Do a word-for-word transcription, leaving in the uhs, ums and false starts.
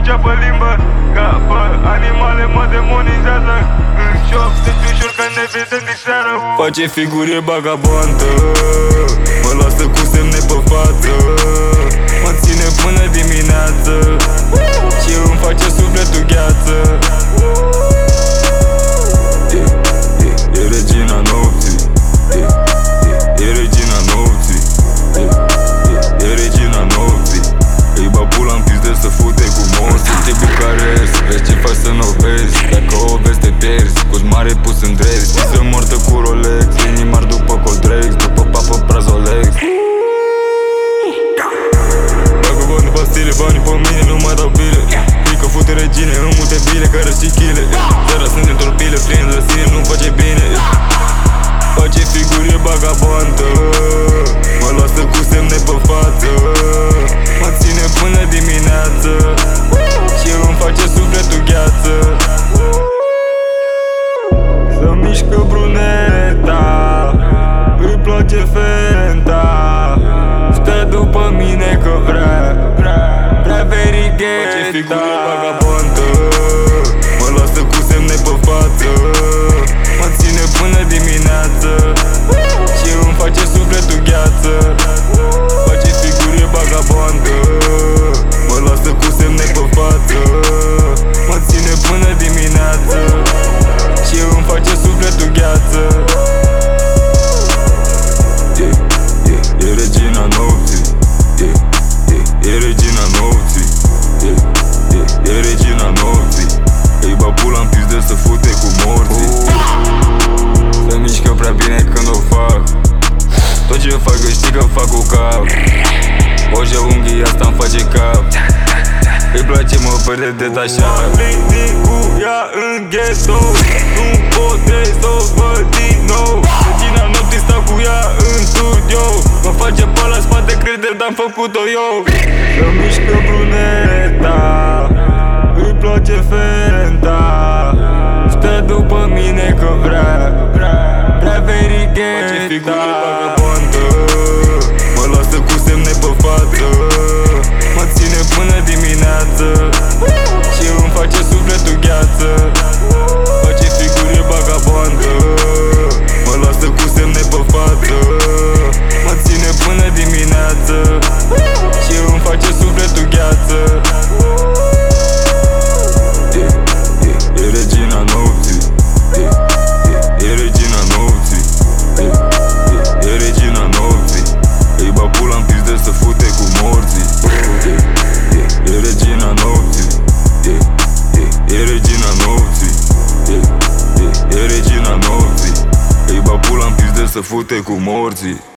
vocea pe limbă. Ca pe animale mă demonizează. În șoc, sunt ușor că ne vedem din seară. Face figure bagabontă, mă lasă cu semne pe față, mă ține până dimineață și îmi face sufletul gheață. E, e, e regina nopții. E, e, e regina nopții. E, e, e regina nopții. Îi ba pula-n pizde să fute cu morții. Te Bucarest, vezi ce faci să n-o vezi. Dacă o vezi te pierzi, cu mare pus în drezi. Pisă mortă cu Rolex, inimar după Coldrex, după papă Prazolex. Bagă bani, pastile, banii pe mine, nu mai dau bile. Pică fute regine, în multe bile, care și chile. Seara sunt într-o pile, plin de sine, nu face bine. Face figure bagabontă, mă lasă cu semne pe față, mă ține până dimineață și îmi face sufletul gheață. Să mișcă bruneta, îi place fenta, stă după mine că vrea, vrea, vrea verigheta. Face figure bagabontă, mă lasă cu semne pe față, mă ține până dimineață și îmi face sufletul gheață. Face figure bagabontă, mă lasă cu semne pe față, mă ține până dimineață și îmi face sufletul gheață. E, e, e regina nopții. E, e, e regina nopții. E, e, e regina nopții. Îi ba pula-n pizde să fute cu morții. Se mișcă prea bine când o fac. Tot ce fac eu știi că fac cu cap. Oja unghii asta-mi face cap. Îi place mă pere detașat. Plin cu ea în ghetto, nu pot să o văd din nou. Regina nopții stau cu ea în studio, mă face pe la spate, crede dar-am făcut-o eu. Să mișcă bruneta, îi place fenta, stă după mine că vrea, vrea, vrea verigheta. Face figure bagabontă, mă lasă cu semne pe față, mă ține până dimineață și îmi face sufletul gheață. Face figure bagabontă, mă lasă cu semne pe față, mă ține până dimineață și îmi face sufletul gheață. E, e, e regina nopții. E, e, e regina nopții. E, e, e regina nopții. Îi ba pula-n pizde să fute cu morții. E, e, e regina nopții. E, e, e regina nopții. E, e, e regina nopții. Îi ba pula-n pizde să fute cu morții.